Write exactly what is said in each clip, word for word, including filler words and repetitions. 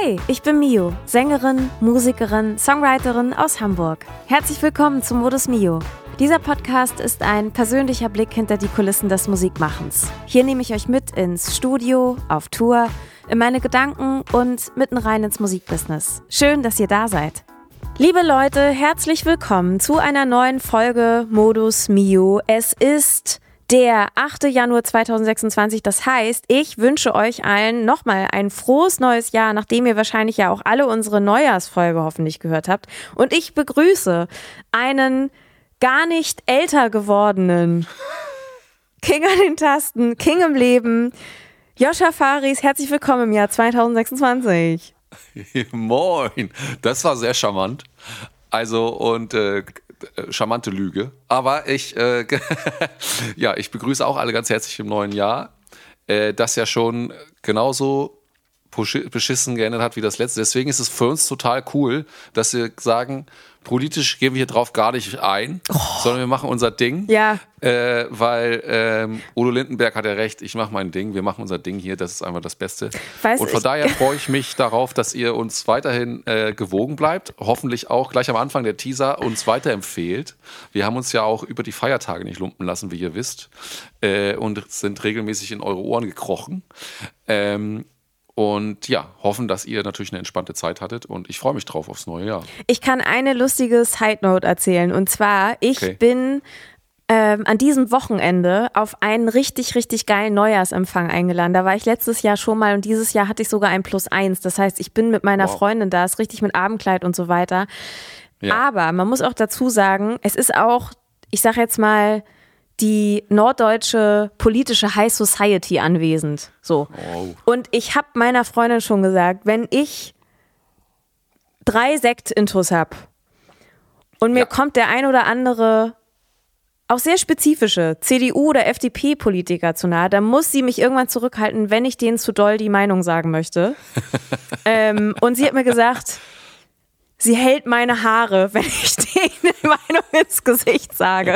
Hi, ich bin Mio, Sängerin, Musikerin, Songwriterin aus Hamburg. Herzlich willkommen zu Modus Mio. Dieser Podcast ist ein persönlicher Blick hinter die Kulissen des Musikmachens. Hier nehme ich euch mit ins Studio, auf Tour, in meine Gedanken und mitten rein ins Musikbusiness. Schön, dass ihr da seid. Liebe Leute, herzlich willkommen zu einer neuen Folge Modus Mio. Es ist der achter Januar zweitausendsechsundzwanzig, das heißt, ich wünsche euch allen nochmal ein frohes neues Jahr, nachdem ihr wahrscheinlich ja auch alle unsere Neujahrsfolge hoffentlich gehört habt. Und ich begrüße einen gar nicht älter gewordenen King an den Tasten, King im Leben, Joscha Faris. Herzlich willkommen im Jahr zweitausendsechsundzwanzig. Moin, das war sehr charmant. Also und äh, charmante Lüge. Aber ich, äh, ja, ich begrüße auch alle ganz herzlich im neuen Jahr, äh, das ja schon genauso beschissen geändert hat wie das letzte. Deswegen ist es für uns total cool, dass wir sagen, politisch gehen wir hier drauf gar nicht ein, oh. sondern wir machen unser Ding. Ja. Äh, weil ähm, Udo Lindenberg hat ja recht, ich mache mein Ding, wir machen unser Ding hier, das ist einfach das Beste. Weiß Und von ich. daher freue ich mich darauf, dass ihr uns weiterhin äh, gewogen bleibt. Hoffentlich auch gleich am Anfang der Teaser uns weiterempfehlt. Wir haben uns ja auch über die Feiertage nicht lumpen lassen, wie ihr wisst, äh, und sind regelmäßig in eure Ohren gekrochen. Ähm, Und ja, hoffen, dass ihr natürlich eine entspannte Zeit hattet und ich freue mich drauf aufs neue Jahr. Ich kann eine lustige Side-Note erzählen und zwar, ich Okay. bin ähm, an diesem Wochenende auf einen richtig, richtig geilen Neujahrsempfang eingeladen. Da war ich letztes Jahr schon mal und dieses Jahr hatte ich sogar ein Plus eins. Das heißt, ich bin mit meiner Wow. Freundin da, ist richtig mit Abendkleid und so weiter. Ja. Aber man muss auch dazu sagen, es ist auch, ich sag jetzt mal, die norddeutsche politische High Society anwesend. So. Oh. Und ich habe meiner Freundin schon gesagt, wenn ich drei Sekt-Intos habe und mir Ja. kommt der ein oder andere auch sehr spezifische C D U- oder F D P-Politiker zu nahe, dann muss sie mich irgendwann zurückhalten, wenn ich denen zu doll die Meinung sagen möchte. ähm, und sie hat mir gesagt, sie hält meine Haare, wenn ich denen die Meinung ins Gesicht sage.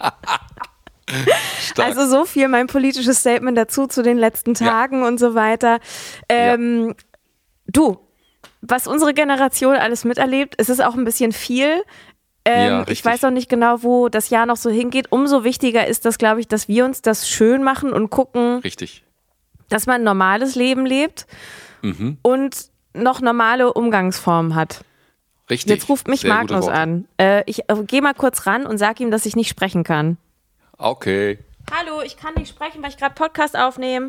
Stark. Also so viel mein politisches Statement dazu zu den letzten Tagen ja. und so weiter. Ähm, ja. Du, was unsere Generation alles miterlebt, es ist auch ein bisschen viel. Ähm, ja, ich weiß auch nicht genau, wo das Jahr noch so hingeht. Umso wichtiger ist das, glaube ich, dass wir uns das schön machen und gucken, Richtig. dass man ein normales Leben lebt Mhm. und noch normale Umgangsformen hat. Richtig. Jetzt ruft mich Sehr gute Magnus Worte. an. Äh, ich äh, gehe mal kurz ran und sag ihm, dass ich nicht sprechen kann. Okay. Hallo, ich kann nicht sprechen, weil ich gerade Podcast aufnehme.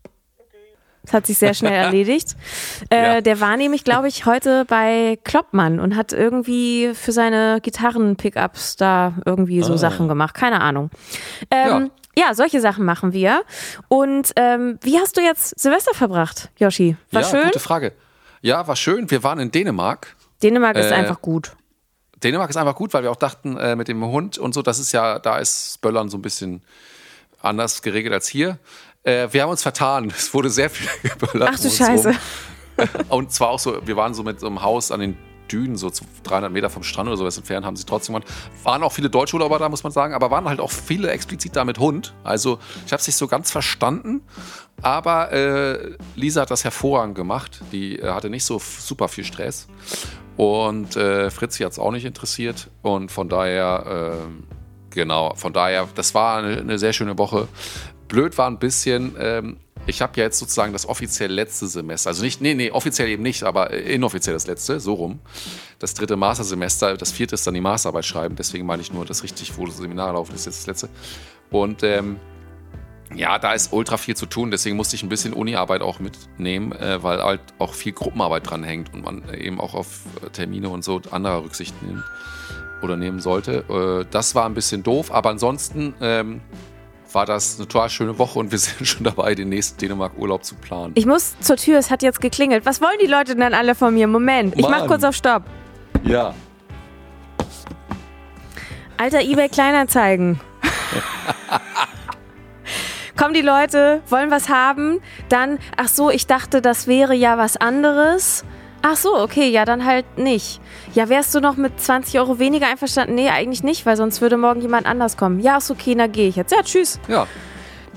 Das hat sich sehr schnell erledigt. Äh, Ja. Der war nämlich, glaube ich, heute bei Kloppmann und hat irgendwie für seine Gitarren-Pickups da irgendwie so Ah. Sachen gemacht. Keine Ahnung. Ähm, ja. ja, solche Sachen machen wir. Und ähm, wie hast du jetzt Silvester verbracht, Yoshi? War ja, schön? gute Frage. Ja, war schön. Wir waren in Dänemark. Dänemark ist Äh, einfach gut. Dänemark ist einfach gut, weil wir auch dachten, äh, mit dem Hund und so, das ist ja, da ist Böllern so ein bisschen anders geregelt als hier. Äh, wir haben uns vertan. Es wurde sehr viel geböllert. Ach du um uns Scheiße. rum. Und zwar auch so, wir waren so mit so einem Haus an den Dünen, so zu dreihundert Meter vom Strand oder sowas entfernt, haben sie trotzdem gemacht. Waren auch viele Deutschurlauber da, muss man sagen, aber waren halt auch viele explizit da mit Hund. Also ich habe es nicht so ganz verstanden, aber äh, Lisa hat das hervorragend gemacht. Die äh, hatte nicht so f- super viel Stress. Und äh, Fritzi hat es auch nicht interessiert. Und von daher, ähm, genau, von daher, das war eine, eine sehr schöne Woche. Blöd war ein bisschen, ähm, ich habe ja jetzt sozusagen das offiziell letzte Semester, also nicht, nee, nee, offiziell eben nicht, aber inoffiziell das letzte, so rum. Das dritte Mastersemester, das vierte ist dann die Masterarbeit schreiben, deswegen meine ich nur, das richtig, wo das Seminar laufen ist, jetzt das letzte. Und ähm, ja, da ist ultra viel zu tun, deswegen musste ich ein bisschen Uni-Arbeit auch mitnehmen, äh, weil halt auch viel Gruppenarbeit dran hängt und man eben auch auf Termine und so anderer Rücksicht nimmt oder nehmen sollte. Äh, das war ein bisschen doof, aber ansonsten ähm, war das eine total schöne Woche und wir sind schon dabei, den nächsten Dänemark-Urlaub zu planen. Ich muss zur Tür, es hat jetzt geklingelt. Was wollen die Leute denn alle von mir? Moment, ich mach Mann. kurz auf Stopp. Ja. Alter, eBay Kleinanzeigen. Kommen die Leute, wollen was haben, dann, ach so, ich dachte, das wäre ja was anderes. Ach so, okay, ja, dann halt nicht. Ja, wärst du noch mit zwanzig Euro weniger einverstanden? Nee, eigentlich nicht, weil sonst würde morgen jemand anders kommen. Ja, ist okay, na gehe ich jetzt. Ja, tschüss. Ja.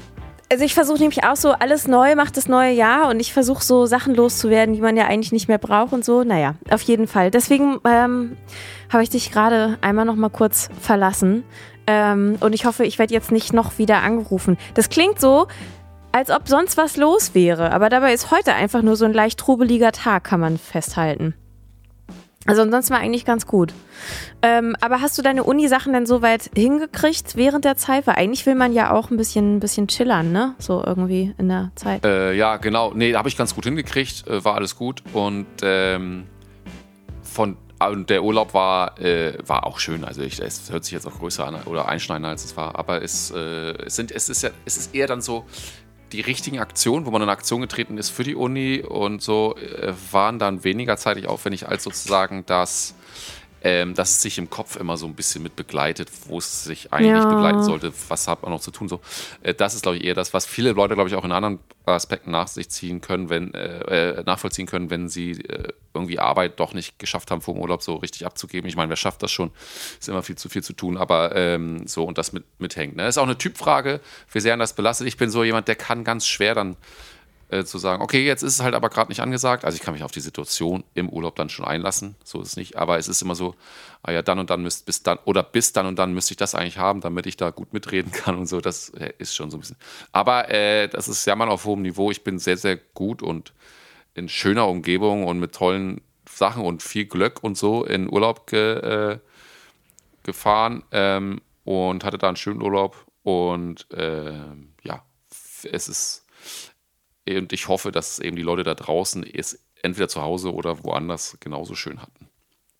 Also ich versuche nämlich auch so, alles neu macht das neue Jahr und ich versuche so Sachen loszuwerden, die man ja eigentlich nicht mehr braucht und so. Naja, auf jeden Fall. Deswegen ähm, habe ich dich gerade einmal noch mal kurz verlassen ähm, und ich hoffe, ich werde jetzt nicht noch wieder angerufen. Das klingt so, als ob sonst was los wäre, aber dabei ist heute einfach nur so ein leicht trubeliger Tag, kann man festhalten. Also ansonsten war eigentlich ganz gut. Ähm, aber hast du deine Uni-Sachen denn so weit hingekriegt während der Zeit? Weil eigentlich will man ja auch ein bisschen, ein bisschen chillern, ne? So irgendwie in der Zeit. Äh, ja, genau. Nee, da habe ich ganz gut hingekriegt. Äh, war alles gut. Und ähm, von und der Urlaub war, äh, war auch schön. Also ich, es hört sich jetzt auch größer an oder einschneidender als es war. Aber es, äh, es, sind, es, ist ja, es ist eher dann so, die richtigen Aktionen, wo man in Aktion getreten ist für die Uni und so, äh, waren dann weniger zeitlich aufwendig als sozusagen das, ähm, dass es sich im Kopf immer so ein bisschen mit begleitet, wo es sich eigentlich Ja. begleiten sollte, was hat man noch zu tun. So. Äh, das ist, glaube ich, eher das, was viele Leute, glaube ich, auch in anderen Aspekten nach sich ziehen können, wenn, äh, nachvollziehen können, wenn sie äh, irgendwie Arbeit doch nicht geschafft haben, vor dem Urlaub so richtig abzugeben. Ich meine, wer schafft das schon? Ist immer viel zu viel zu tun, aber ähm, so und das mit, mithängt. Ne? Ist auch eine Typfrage, wie sehr das belastet. Ich bin so jemand, der kann ganz schwer dann äh, zu sagen, okay, jetzt ist es halt aber gerade nicht angesagt. Also ich kann mich auf die Situation im Urlaub dann schon einlassen, so ist es nicht. Aber es ist immer so, ah ja, dann und dann müsst bis dann oder bis dann und dann müsste ich das eigentlich haben, damit ich da gut mitreden kann und so. Das äh, ist schon so ein bisschen. Aber äh, das ist Jammern auf hohem Niveau. Ich bin sehr, sehr gut und in schöner Umgebung und mit tollen Sachen und viel Glück und so in Urlaub ge, äh, gefahren ähm, und hatte da einen schönen Urlaub. Und äh, ja, es ist. Und ich hoffe, dass eben die Leute da draußen es entweder zu Hause oder woanders genauso schön hatten.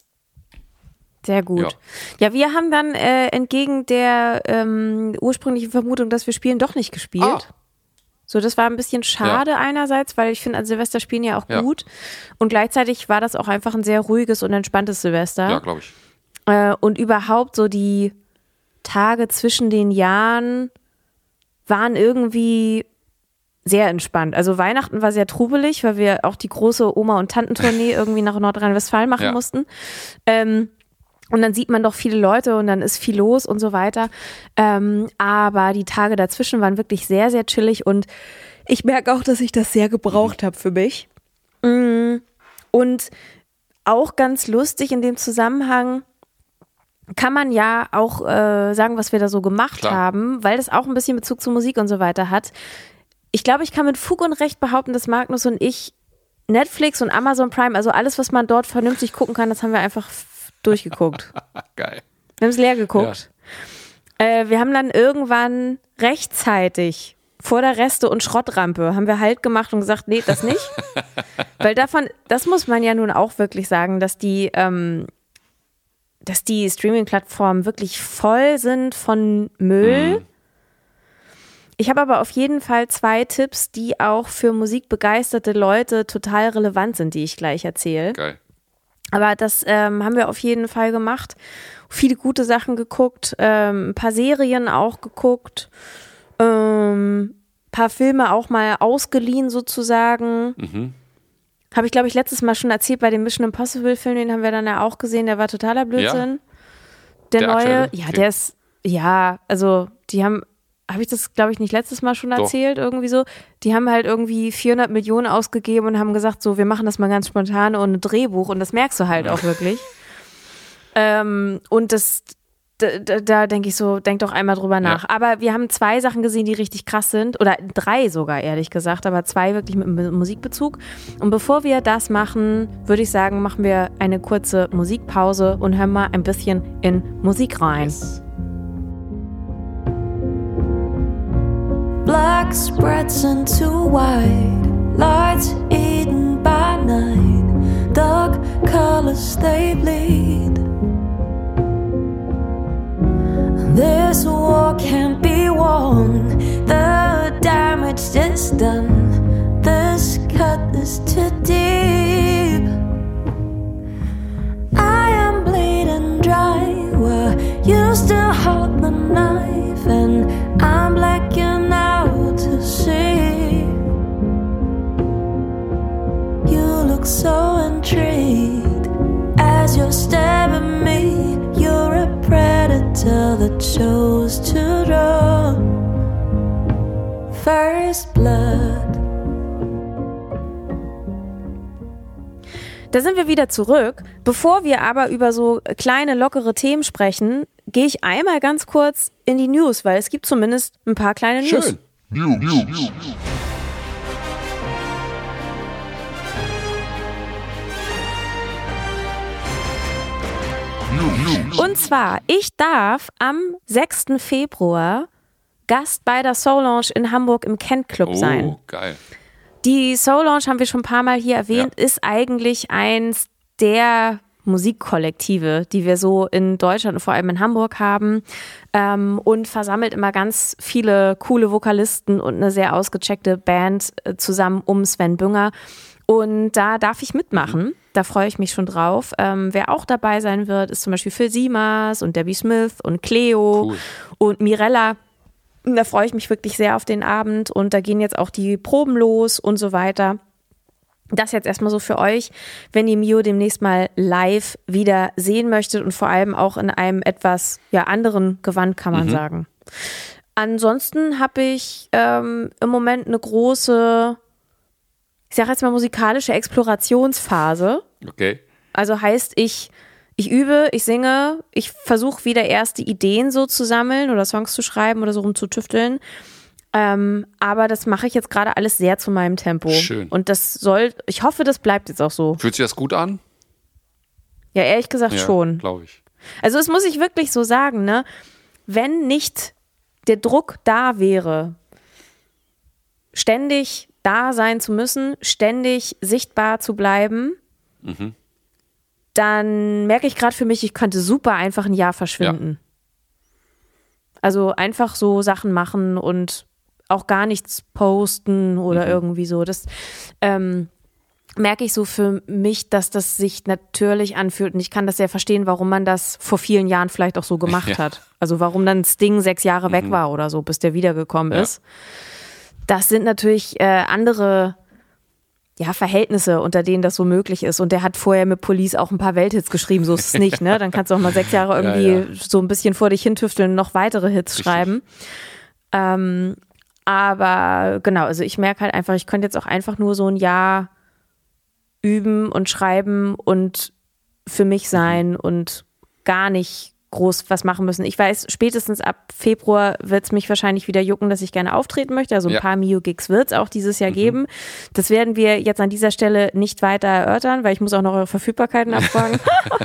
Sehr gut. Ja, ja wir haben dann äh, entgegen der ähm, ursprünglichen Vermutung, dass wir spielen, doch nicht gespielt. Ah. So, das war ein bisschen schade ja. einerseits, weil ich finde, an Silvester spielen ja auch ja. gut. Und gleichzeitig war das auch einfach ein sehr ruhiges und entspanntes Silvester. Ja, glaube ich. Äh, und überhaupt so die Tage zwischen den Jahren waren irgendwie sehr entspannt. Also Weihnachten war sehr trubelig, weil wir auch die große Oma- und Tantentournee irgendwie nach Nordrhein-Westfalen machen ja. mussten. Ähm, und dann sieht man doch viele Leute und dann ist viel los und so weiter. Ähm, aber die Tage dazwischen waren wirklich sehr, sehr chillig und ich merke auch, dass ich das sehr gebraucht habe für mich. Und auch ganz lustig in dem Zusammenhang kann man ja auch äh, sagen, was wir da so gemacht Klar. haben, weil das auch ein bisschen Bezug zu Musik und so weiter hat. Ich glaube, ich kann mit Fug und Recht behaupten, dass Magnus und ich Netflix und Amazon Prime, also alles, was man dort vernünftig gucken kann, das haben wir einfach f- durchgeguckt. Geil. Wir haben es leer geguckt. Ja. Äh, wir haben dann irgendwann rechtzeitig vor der Reste- und Schrottrampe haben wir Halt gemacht und gesagt, nee, das nicht. Weil davon, das muss man ja nun auch wirklich sagen, dass die, ähm, dass die Streaming-Plattformen wirklich voll sind von Müll. Mhm. Ich habe aber auf jeden Fall zwei Tipps, die auch für musikbegeisterte Leute total relevant sind, die ich gleich erzähle. Geil. Aber das ähm, haben wir auf jeden Fall gemacht. Viele gute Sachen geguckt, ähm, ein paar Serien auch geguckt, ähm, ein paar Filme auch mal ausgeliehen sozusagen. Mhm. Habe ich, glaube ich, letztes Mal schon erzählt bei dem Mission Impossible Film, den haben wir dann ja auch gesehen, der war totaler Blödsinn. Ja. Der, der neue, aktuelle? ja, okay. der ist, ja, also die haben Habe ich das, glaube ich, nicht letztes Mal schon erzählt, Doch. irgendwie so? Die haben halt irgendwie vierhundert Millionen ausgegeben und haben gesagt, so, wir machen das mal ganz spontan ohne Drehbuch und das merkst du halt auch wirklich. ähm, und das, da, da, da denke ich so, denk doch einmal drüber nach. Ja. Aber wir haben zwei Sachen gesehen, die richtig krass sind, oder drei sogar, ehrlich gesagt, aber zwei wirklich mit Musikbezug. Und bevor wir das machen, würde ich sagen, machen wir eine kurze Musikpause und hören mal ein bisschen in Musik rein. Yes. Black spreads into white, lights eaten by night, dark colors they bleed. This war can't be won, the damage is done, this cut is too deep. I am bleeding dry where you still hold the knife, and I'm blacking out to see. You look so intrigued as you're stabbing me. You're a predator that chose to draw. first blood. Da sind wir wieder zurück. Bevor wir aber über so kleine, lockere Themen sprechen, gehe ich einmal ganz kurz in die News, weil es gibt zumindest ein paar kleine News. Schön. Und zwar, ich darf am sechsten Februar Gast bei der Soul Lounge in Hamburg im Kent Club sein. Oh, geil. Die Soul Lounge, haben wir schon ein paar Mal hier erwähnt, ja. ist eigentlich eins der Musikkollektive, die wir so in Deutschland und vor allem in Hamburg haben, ähm, und versammelt immer ganz viele coole Vokalisten und eine sehr ausgecheckte Band äh, zusammen um Sven Bünger. Und da darf ich mitmachen. Mhm. Da freue ich mich schon drauf. Ähm, wer auch dabei sein wird, ist zum Beispiel Phil Siemers und Debbie Smith und Cleo cool. und Mirella. Da freue ich mich wirklich sehr auf den Abend und da gehen jetzt auch die Proben los und so weiter. Das jetzt erstmal so für euch, wenn ihr Mio demnächst mal live wieder sehen möchtet und vor allem auch in einem etwas ja, anderen Gewand, kann man mhm. sagen. Ansonsten habe ich ähm, im Moment eine große, ich sage jetzt mal musikalische Explorationsphase. Okay. Also heißt, ich Ich übe, ich singe, ich versuche wieder erste Ideen so zu sammeln oder Songs zu schreiben oder so rumzutüfteln. Ähm, aber das mache ich jetzt gerade alles sehr zu meinem Tempo. Schön. Und das soll, ich hoffe, das bleibt jetzt auch so. Fühlt sich das gut an? Ja, ehrlich gesagt ja, schon. Glaube ich. Also das muss ich wirklich so sagen, ne? Wenn nicht der Druck da wäre, ständig da sein zu müssen, ständig sichtbar zu bleiben, mhm. dann merke ich gerade für mich, ich könnte super einfach ein Jahr verschwinden. Ja. Also einfach so Sachen machen und auch gar nichts posten oder mhm. irgendwie so. Das ähm, merke ich so für mich, dass das sich natürlich anfühlt und ich kann das sehr verstehen, warum man das vor vielen Jahren vielleicht auch so gemacht ja. hat. Also warum dann Sting sechs Jahre mhm. weg war oder so, bis der wiedergekommen ja. ist. Das sind natürlich äh, andere ja, Verhältnisse, unter denen das so möglich ist. Und der hat vorher mit Police auch ein paar Welthits geschrieben, so ist es nicht, ne? Dann kannst du auch mal sechs Jahre irgendwie ja, ja. so ein bisschen vor dich hintüfteln und noch weitere Hits Richtig. schreiben. Ähm, aber genau, also ich merke halt einfach, ich könnte jetzt auch einfach nur so ein Jahr üben und schreiben und für mich sein mhm. und gar nicht groß was machen müssen. Ich weiß, spätestens ab Februar wird es mich wahrscheinlich wieder jucken, dass ich gerne auftreten möchte. Also ein ja. paar Mio-Gigs wird es auch dieses Jahr mhm. geben. Das werden wir jetzt an dieser Stelle nicht weiter erörtern, weil ich muss auch noch eure Verfügbarkeiten abfragen.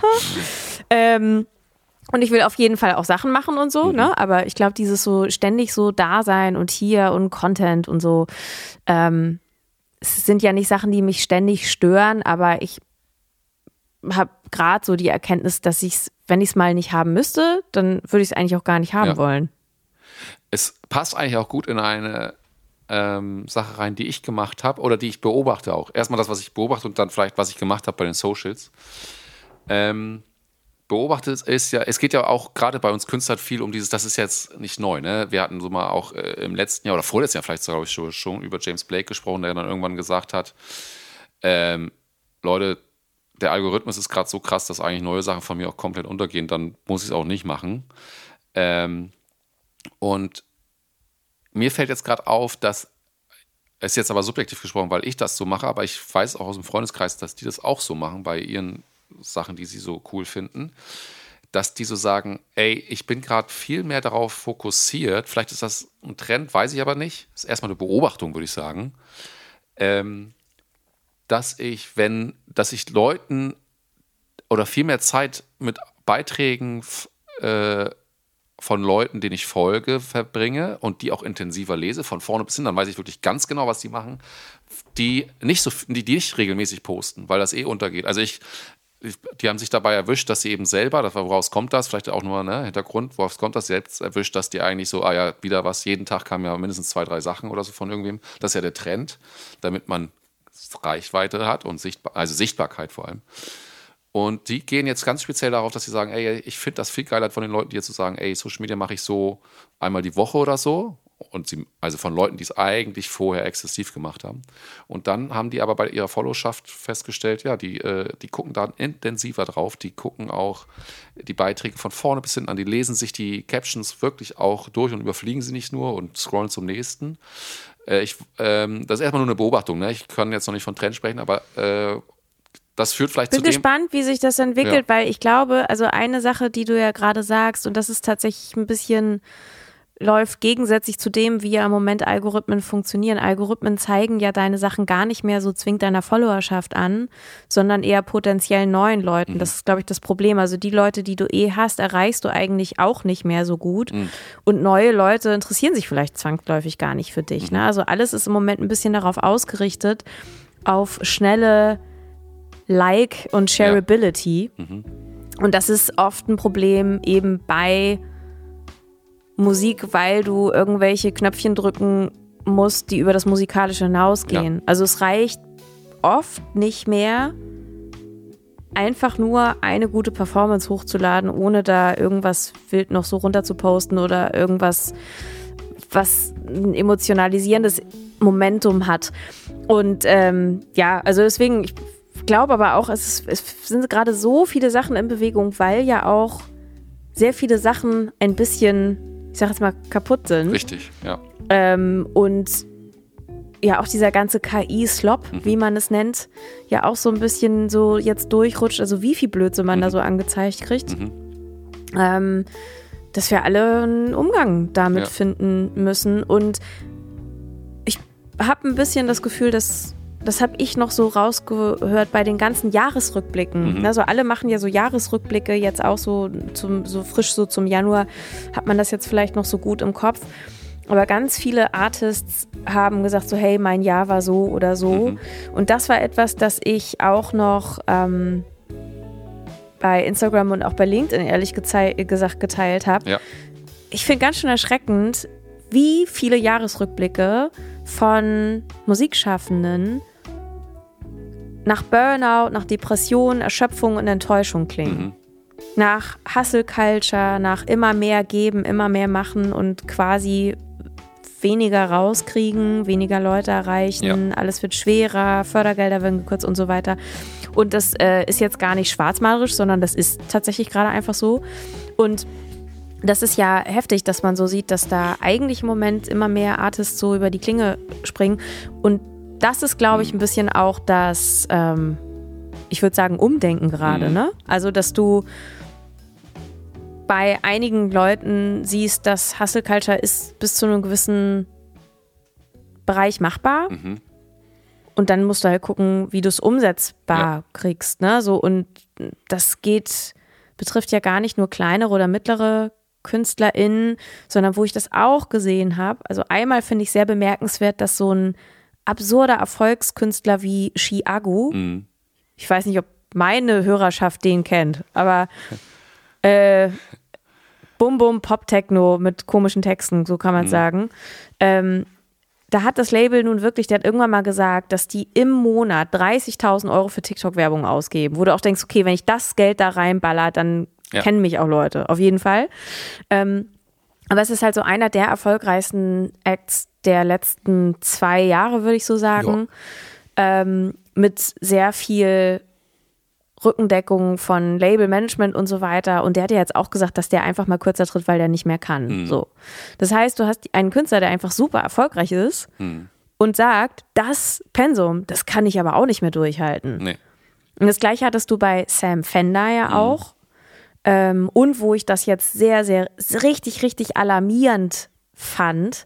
ähm, und ich will auf jeden Fall auch Sachen machen und so, mhm. ne? Aber ich glaube, dieses so ständig so da sein und hier und Content und so, ähm, es sind ja nicht Sachen, die mich ständig stören, aber ich habe gerade so die Erkenntnis, dass ich es, wenn ich es mal nicht haben müsste, dann würde ich es eigentlich auch gar nicht haben ja. wollen. Es passt eigentlich auch gut in eine ähm, Sache rein, die ich gemacht habe oder die ich beobachte auch. Erstmal das, was ich beobachte und dann vielleicht, was ich gemacht habe bei den Socials. Ähm, beobachtet ist ja, es geht ja auch gerade bei uns Künstlern viel um dieses, das ist jetzt nicht neu, ne? Wir hatten so mal auch äh, im letzten Jahr oder vorletzten Jahr vielleicht sogar schon, schon über James Blake gesprochen, der dann irgendwann gesagt hat, ähm, Leute, der Algorithmus ist gerade so krass, dass eigentlich neue Sachen von mir auch komplett untergehen, dann muss ich es auch nicht machen. Ähm, und mir fällt jetzt gerade auf, dass, es ist jetzt aber subjektiv gesprochen, weil ich das so mache, aber ich weiß auch aus dem Freundeskreis, dass die das auch so machen bei ihren Sachen, die sie so cool finden, dass die so sagen, ey, ich bin gerade viel mehr darauf fokussiert, vielleicht ist das ein Trend, weiß ich aber nicht, das ist erstmal eine Beobachtung, würde ich sagen, ähm, dass ich, wenn, dass ich Leuten oder viel mehr Zeit mit Beiträgen äh, von Leuten, denen ich folge, verbringe und die auch intensiver lese, von vorne bis hin, dann weiß ich wirklich ganz genau, was die machen, die nicht so, die, die nicht regelmäßig posten, weil das eh untergeht. Also ich, die haben sich dabei erwischt, dass sie eben selber, woraus kommt das, vielleicht auch nur ne, Hintergrund, woraus kommt das, selbst erwischt, dass die eigentlich so, ah ja, wieder was, jeden Tag kamen ja mindestens zwei, drei Sachen oder so von irgendwem. Das ist ja der Trend, damit man Reichweite hat und Sichtbar- also Sichtbarkeit vor allem. Und die gehen jetzt ganz speziell darauf, dass sie sagen, ey, ich finde das viel geiler von den Leuten, die jetzt so sagen, ey, Social Media mache ich so einmal die Woche oder so Und sie, also von Leuten, die es eigentlich vorher exzessiv gemacht haben. Und dann haben die aber bei ihrer Followerschaft festgestellt, ja, die, äh, die gucken da intensiver drauf, die gucken auch die Beiträge von vorne bis hinten an, die lesen sich die Captions wirklich auch durch und überfliegen sie nicht nur und scrollen zum nächsten. Äh, ich, ähm, das ist erstmal nur eine Beobachtung, ne? Ich kann jetzt noch nicht von Trend sprechen, aber äh, das führt vielleicht zu dem... Ich bin gespannt, wie sich das entwickelt, ja. Weil ich glaube, also eine Sache, die du ja gerade sagst, und das ist tatsächlich ein bisschen... läuft gegensätzlich zu dem, wie ja im Moment Algorithmen funktionieren. Algorithmen zeigen ja deine Sachen gar nicht mehr so zwingend deiner Followerschaft an, sondern eher potenziell neuen Leuten. Mhm. Das ist, glaube ich, das Problem. Also die Leute, die du eh hast, erreichst du eigentlich auch nicht mehr so gut. Mhm. Und neue Leute interessieren sich vielleicht zwangsläufig gar nicht für dich. Mhm. Ne? Also alles ist im Moment ein bisschen darauf ausgerichtet, auf schnelle Like- und Shareability. Ja. Mhm. Und das ist oft ein Problem eben bei Musik, weil du irgendwelche Knöpfchen drücken musst, die über das Musikalische hinausgehen. Ja. Also es reicht oft nicht mehr, einfach nur eine gute Performance hochzuladen, ohne da irgendwas wild noch so runter zu posten oder irgendwas, was ein emotionalisierendes Momentum hat. Und ähm, ja, also deswegen, ich glaube aber auch, es, ist, es sind gerade so viele Sachen in Bewegung, weil ja auch sehr viele Sachen ein bisschen, ich sag jetzt mal, kaputt sind. Richtig, ja. Ähm, und ja, auch dieser ganze K I-Slop, mhm. wie man es nennt, ja auch so ein bisschen so jetzt durchrutscht, also wie viel Blödsinn man mhm. da so angezeigt kriegt. Mhm. Ähm, dass wir alle einen Umgang damit ja. finden müssen. Und ich habe ein bisschen das Gefühl, dass das habe ich noch so rausgehört bei den ganzen Jahresrückblicken. Mhm. Also alle machen ja so Jahresrückblicke, jetzt auch so, zum, so frisch so zum Januar hat man das jetzt vielleicht noch so gut im Kopf. Aber ganz viele Artists haben gesagt so, hey, mein Jahr war so oder so. Mhm. Und das war etwas, das ich auch noch ähm, bei Instagram und auch bei LinkedIn ehrlich gezei- gesagt geteilt habe. Ja. Ich finde ganz schön erschreckend, wie viele Jahresrückblicke von Musikschaffenden nach Burnout, nach Depression, Erschöpfung und Enttäuschung klingen. Mhm. Nach Hustle Culture, nach immer mehr geben, immer mehr machen und quasi weniger rauskriegen, weniger Leute erreichen, ja. alles wird schwerer, Fördergelder werden gekürzt und so weiter. Und das äh, ist jetzt gar nicht schwarzmalerisch, sondern das ist tatsächlich gerade einfach so. Und das ist ja heftig, dass man so sieht, dass da eigentlich im Moment immer mehr Artists so über die Klinge springen. Und das ist, glaube ich, ein bisschen auch das, ähm, ich würde sagen, Umdenken gerade, mhm. ne? Also, dass du bei einigen Leuten siehst, dass Hustle Culture ist bis zu einem gewissen Bereich machbar. Mhm. Und dann musst du halt gucken, wie du es umsetzbar ja. kriegst, ne? So, und das geht, betrifft ja gar nicht nur kleinere oder mittlere KünstlerInnen, sondern wo ich das auch gesehen habe. Also einmal finde ich sehr bemerkenswert, dass so ein absurder Erfolgskünstler wie Chiago, mhm. ich weiß nicht, ob meine Hörerschaft den kennt, aber äh, Bum Bum Pop Techno mit komischen Texten, so kann man mhm. sagen. Ähm, da hat das Label nun wirklich, der hat irgendwann mal gesagt, dass die im Monat dreißigtausend Euro für TikTok-Werbung ausgeben, wo du auch denkst, okay, wenn ich das Geld da reinballer, dann ja. kennen mich auch Leute, auf jeden Fall. Ähm, aber es ist halt so einer der erfolgreichsten Acts der letzten zwei Jahre, würde ich so sagen, ähm, mit sehr viel Rückendeckung von Labelmanagement und so weiter. Und der hat ja jetzt auch gesagt, dass der einfach mal kürzer tritt, weil der nicht mehr kann. Mhm. So. Das heißt, du hast einen Künstler, der einfach super erfolgreich ist mhm. und sagt, das Pensum, das kann ich aber auch nicht mehr durchhalten. Nee. Und das Gleiche hattest du bei Sam Fender ja mhm. auch. Ähm, und wo ich das jetzt sehr, sehr, richtig, richtig alarmierend fand,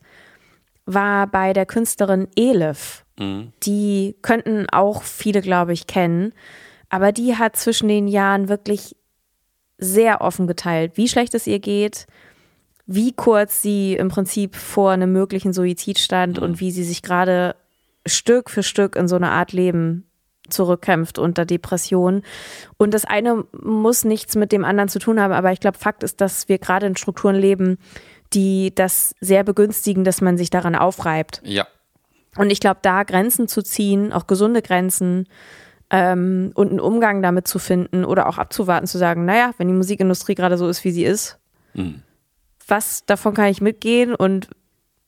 war bei der Künstlerin Elif. Mhm. Die könnten auch viele, glaube ich, kennen. Aber die hat zwischen den Jahren wirklich sehr offen geteilt, wie schlecht es ihr geht, wie kurz sie im Prinzip vor einem möglichen Suizid stand mhm. und wie sie sich gerade Stück für Stück in so eine Art Leben zurückkämpft unter Depression. Und das eine muss nichts mit dem anderen zu tun haben, aber ich glaube, Fakt ist, dass wir gerade in Strukturen leben, die das sehr begünstigen, dass man sich daran aufreibt. Ja. Und ich glaube, da Grenzen zu ziehen, auch gesunde Grenzen ähm, und einen Umgang damit zu finden oder auch abzuwarten, zu sagen, naja, wenn die Musikindustrie gerade so ist, wie sie ist, mhm. was davon kann ich mitgehen und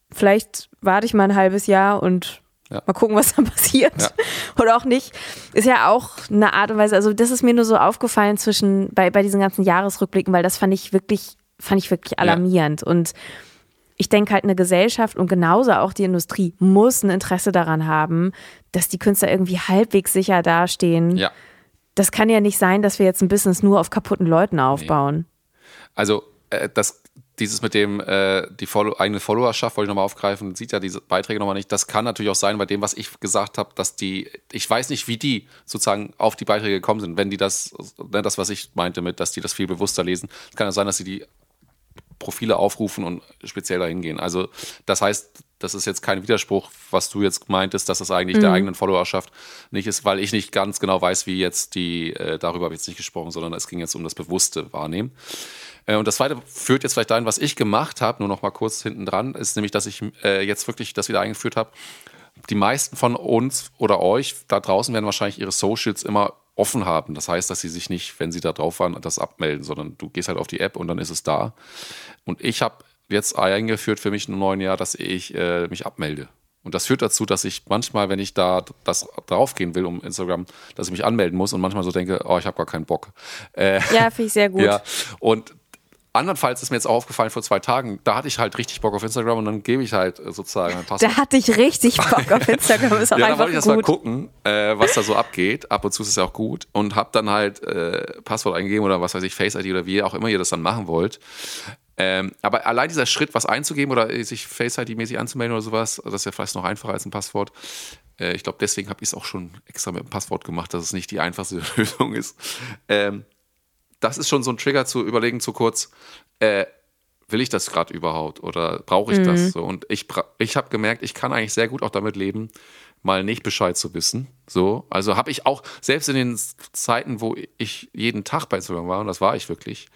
vielleicht warte ich mal ein halbes Jahr und ja. mal gucken, was dann passiert. Ja. Oder auch nicht. Ist ja auch eine Art und Weise, also das ist mir nur so aufgefallen zwischen, bei, bei diesen ganzen Jahresrückblicken, weil das fand ich wirklich, fand ich wirklich alarmierend. Ja. Und ich denke halt, eine Gesellschaft und genauso auch die Industrie muss ein Interesse daran haben, dass die Künstler irgendwie halbwegs sicher dastehen. Ja. Das kann ja nicht sein, dass wir jetzt ein Business nur auf kaputten Leuten aufbauen. Nee. Also äh, das Dieses mit dem, äh, die Follow- eigene Followerschaft wollte ich nochmal aufgreifen, sieht ja diese Beiträge nochmal nicht. Das kann natürlich auch sein, bei dem, was ich gesagt habe, dass die, ich weiß nicht, wie die sozusagen auf die Beiträge gekommen sind, wenn die das, ne, das, was ich meinte mit, dass die das viel bewusster lesen. Es kann ja sein, dass sie die Profile aufrufen und speziell dahin gehen. Also das heißt, das ist jetzt kein Widerspruch, was du jetzt meintest, dass das eigentlich mhm. der eigenen Followerschaft nicht ist, weil ich nicht ganz genau weiß, wie jetzt die, äh, darüber habe ich jetzt nicht gesprochen, sondern es ging jetzt um das bewusste Wahrnehmen. Äh, und das zweite führt jetzt vielleicht dahin, was ich gemacht habe, nur noch mal kurz hinten dran, ist nämlich, dass ich äh, jetzt wirklich das wieder eingeführt habe. Die meisten von uns oder euch da draußen werden wahrscheinlich ihre Socials immer offen haben. Das heißt, dass sie sich nicht, wenn sie da drauf waren, das abmelden, sondern du gehst halt auf die App und dann ist es da. Und ich habe jetzt eingeführt für mich im neuen Jahr, dass ich äh, mich abmelde. Und das führt dazu, dass ich manchmal, wenn ich da das draufgehen will, um Instagram, dass ich mich anmelden muss und manchmal so denke, oh, ich habe gar keinen Bock. Äh, ja, finde ich sehr gut. Ja, und andernfalls ist mir jetzt auch aufgefallen, vor zwei Tagen, da hatte ich halt richtig Bock auf Instagram und dann gebe ich halt sozusagen ein Passwort. Da hatte ich richtig Bock auf Instagram, ist auch ja, einfach gut. Ja, dann wollte ich erst mal gucken, äh, was da so abgeht. Ab und zu ist es ja auch gut. Und habe dann halt äh, Passwort eingegeben oder was weiß ich, Face-I D oder wie auch immer ihr das dann machen wollt. Ähm, aber allein dieser Schritt, was einzugeben oder sich Face-I D-mäßig anzumelden oder sowas, das ist ja vielleicht noch einfacher als ein Passwort. Äh, ich glaube, deswegen habe ich es auch schon extra mit dem Passwort gemacht, dass es nicht die einfachste Lösung ist. Ähm, Das ist schon so ein Trigger zu überlegen, zu kurz, äh, will ich das gerade überhaupt oder brauche ich mhm. das? So, und ich, ich habe gemerkt, ich kann eigentlich sehr gut auch damit leben, mal nicht Bescheid zu wissen. So, also habe ich auch, selbst in den Zeiten, wo ich jeden Tag bei Instagram war, und das war ich wirklich,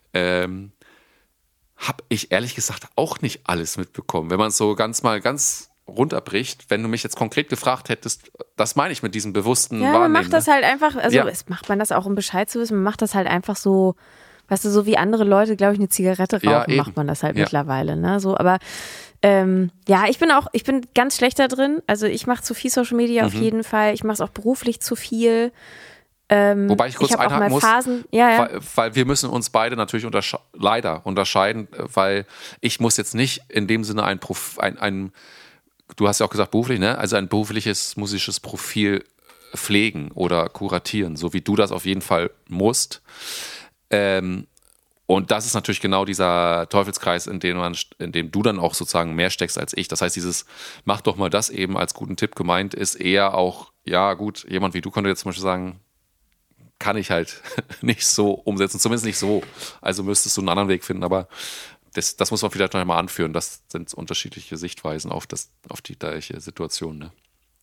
ähm, habe ich ehrlich gesagt auch nicht alles mitbekommen. Wenn man es so ganz mal ganz runterbricht, wenn du mich jetzt konkret gefragt hättest, das meine ich mit diesem bewussten ja, Wahrnehmen. Man macht das halt einfach, also ja. es macht man das auch, um Bescheid zu wissen, man macht das halt einfach so, weißt du, so wie andere Leute, glaube ich, eine Zigarette rauchen, ja, macht man das halt ja. mittlerweile, ne, so, aber ähm, ja, ich bin auch, ich bin ganz schlecht da drin, also ich mache zu viel Social Media mhm. auf jeden Fall, ich mache es auch beruflich zu viel. Ähm, Wobei ich kurz ich einhaken muss, Phasen, ja, ja. Weil, weil wir müssen uns beide natürlich untersche- leider unterscheiden, weil ich muss jetzt nicht in dem Sinne ein, Prof- ein, ein du hast ja auch gesagt beruflich, ne? Also ein berufliches musisches Profil pflegen oder kuratieren, so wie du das auf jeden Fall musst. Ähm, und das ist natürlich genau dieser Teufelskreis, in dem, man, in dem du dann auch sozusagen mehr steckst als ich. Das heißt, dieses mach doch mal das eben als guten Tipp gemeint ist eher auch, ja gut, jemand wie du könnte jetzt zum Beispiel sagen, kann ich halt nicht so umsetzen, zumindest nicht so. Also müsstest du einen anderen Weg finden, aber Das, das muss man vielleicht noch einmal anführen. Das sind unterschiedliche Sichtweisen auf, das, auf die gleiche Situation. Ne?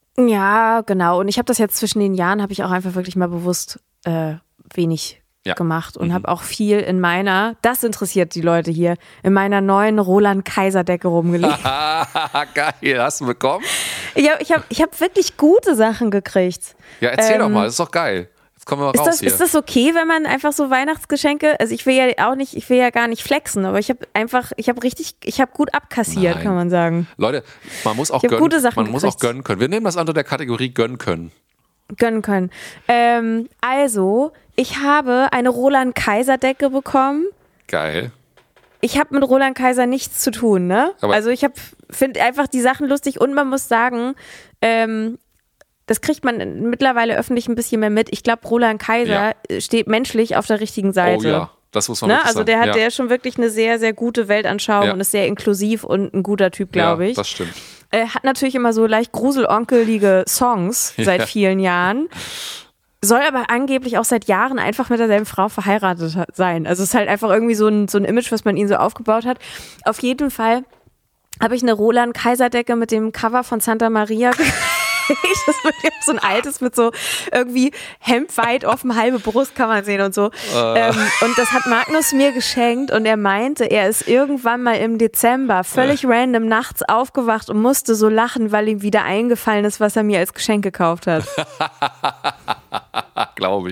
Ja, genau. Und ich habe das jetzt zwischen den Jahren, habe ich auch einfach wirklich mal bewusst äh, wenig ja. gemacht und mhm. habe auch viel in meiner, das interessiert die Leute hier, in meiner neuen Roland-Kaiser-Decke rumgelegt. Geil, hast du bekommen? Ich habe ich hab, ich hab wirklich gute Sachen gekriegt. Ja, erzähl ähm, doch mal, das ist doch geil. Kommen wir ist, raus das, hier. ist das okay, wenn man einfach so Weihnachtsgeschenke, also ich will ja auch nicht, ich will ja gar nicht flexen, aber ich habe einfach, ich habe richtig, ich habe gut abkassiert, Nein. kann man sagen. Leute, man muss auch ich gönnen, gute Sachen man muss auch gönnen können. Wir nehmen das unter der Kategorie gönnen können. Gönnen können. Ähm, also, ich habe eine Roland-Kaiser-Decke bekommen. Geil. Ich habe mit Roland Kaiser nichts zu tun, ne? Aber also ich finde einfach die Sachen lustig und man muss sagen, ähm, das kriegt man mittlerweile öffentlich ein bisschen mehr mit. Ich glaube, Roland Kaiser ja. steht menschlich auf der richtigen Seite. Oh ja, das muss man ne? wirklich Also sagen. der hat ja. der ist schon wirklich eine sehr, sehr gute Weltanschauung ja. und ist sehr inklusiv und ein guter Typ, glaube ja, ich. das stimmt. Er hat natürlich immer so leicht gruselonkelige Songs seit ja. vielen Jahren. Soll aber angeblich auch seit Jahren einfach mit derselben Frau verheiratet sein. Also es ist halt einfach irgendwie so ein, so ein Image, was man ihn so aufgebaut hat. Auf jeden Fall habe ich eine Roland Kaiser Decke mit dem Cover von Santa Maria das ist so ein altes mit so irgendwie hemdweit offen, halbe Brust kann man sehen und so. Uh. Ähm, und das hat Magnus mir geschenkt und er meinte, er ist irgendwann mal im Dezember völlig uh. random nachts aufgewacht und musste so lachen, weil ihm wieder eingefallen ist, was er mir als Geschenk gekauft hat. Glaube ich.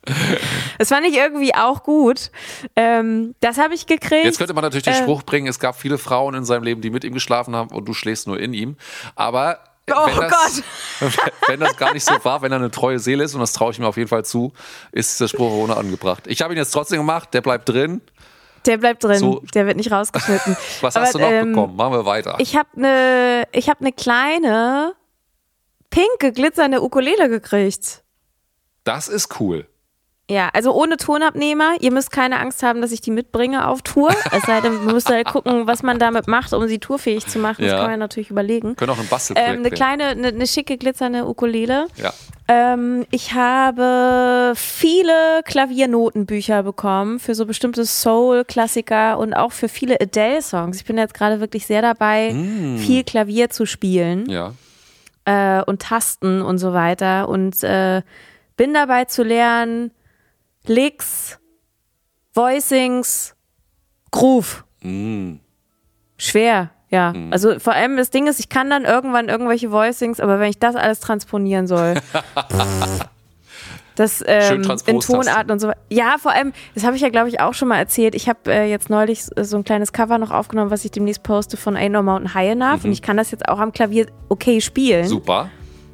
Das fand ich irgendwie auch gut. Ähm, das habe ich gekriegt. Jetzt könnte man natürlich den äh, Spruch bringen, es gab viele Frauen in seinem Leben, die mit ihm geschlafen haben und du schläfst nur in ihm. Aber Oh wenn, das, Gott. wenn das gar nicht so war, wenn er eine treue Seele ist, und das traue ich mir auf jeden Fall zu, ist der Spruch ohne angebracht. Ich habe ihn jetzt trotzdem gemacht, der bleibt drin. Der bleibt drin, So. der wird nicht rausgeschnitten. Was Aber, hast du noch ähm, bekommen? Machen wir weiter. Ich habe eine ich hab ne kleine, pinke, glitzernde Ukulele gekriegt. Das ist cool. Ja, also ohne Tonabnehmer. Ihr müsst keine Angst haben, dass ich die mitbringe auf Tour. Es sei denn, man muss halt gucken, was man damit macht, um sie tourfähig zu machen. Das Ja. kann man natürlich überlegen. Können auch ein Bastelprojekt Ähm, eine werden. kleine, eine, eine schicke, glitzernde Ukulele. Ja. Ähm, ich habe viele Klaviernotenbücher bekommen für so bestimmte Soul-Klassiker und auch für viele Adele-Songs. Ich bin jetzt gerade wirklich sehr dabei, Mm. viel Klavier zu spielen Ja. äh, und Tasten und so weiter und äh, bin dabei zu lernen Licks, Voicings, Groove. Mm. Schwer, ja. Also vor allem das Ding ist, ich kann dann irgendwann irgendwelche Voicings, aber wenn ich das alles transponieren soll, pff, das ähm, in Transpostasten. Tonarten und so weiter. Ja, vor allem, das habe ich ja glaube ich auch schon mal erzählt. Ich habe äh, jetzt neulich so ein kleines Cover noch aufgenommen, was ich demnächst poste von Ain't No Mountain High Enough Mhm. und ich kann das jetzt auch am Klavier okay spielen, Super.